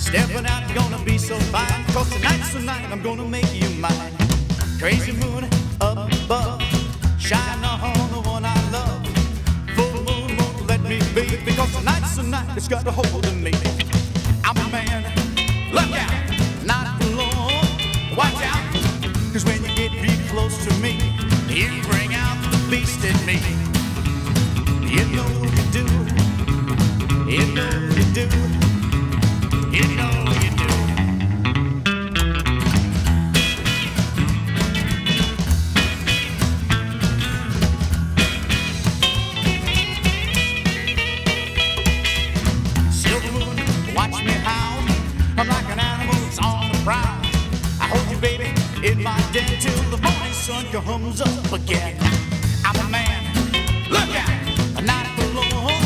Stepping out, gonna be so fine. 'Cause tonight's the night I'm gonna make you mine. Crazy moon up above, shine on the one I love. Full moon won't let me be, because tonight's the night it's got a hold of me. I'm a man, look out, not alone. Watch out, 'cause when you get real close to me, you bring out the beast in me. You know you do, you know you do, you know you do. Silver moon, watch me howl. I'm like an animal that's on the prowl. I hold you, baby, in my den till the morning sun comes up again. I'm a man, look out, not alone.